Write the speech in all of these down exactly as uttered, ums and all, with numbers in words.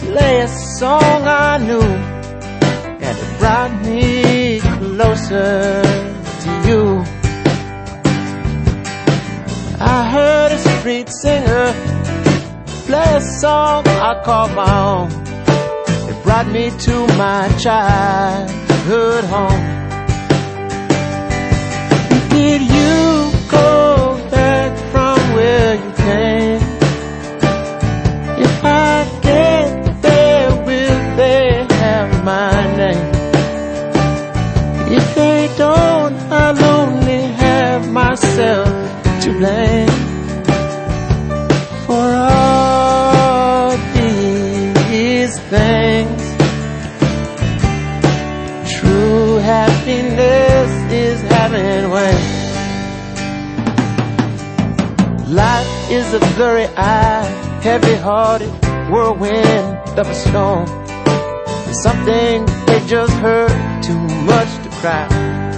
play a song I knew, and it brought me closer to you. I heard a street singer play a song I called my own. It brought me to my childhood home. Did you go back from where you came? If I get there, will they have my name? If they don't, I'll only have myself to blame for all these things. True happiness is having wings. Life is a blurry-eyed, heavy-hearted whirlwind of a storm. And some things, they just hurt too much to cry.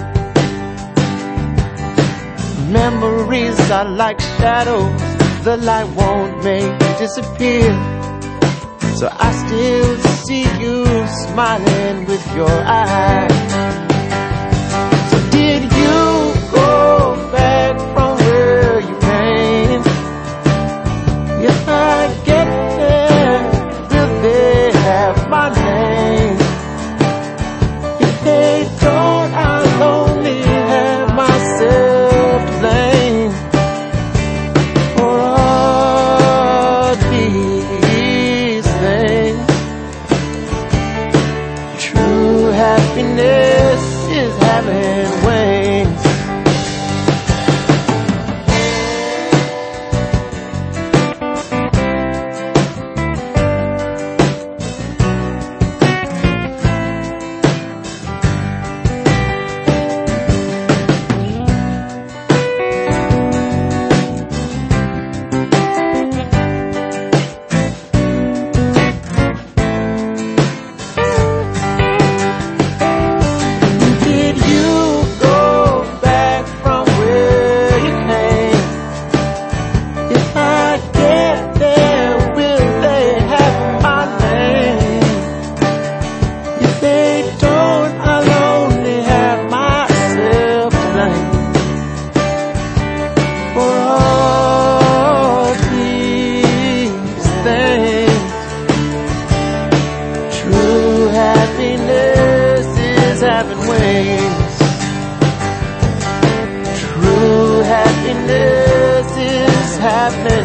Memories are like shadows, the light won't make disappear. So I still see you smiling with your eyes. So did you go back from where you came? If I get there, will they have my name? If they don't, I'll only have myself to blame for all these things. True happiness is having wings. Happiness is having wings. True happiness is happening.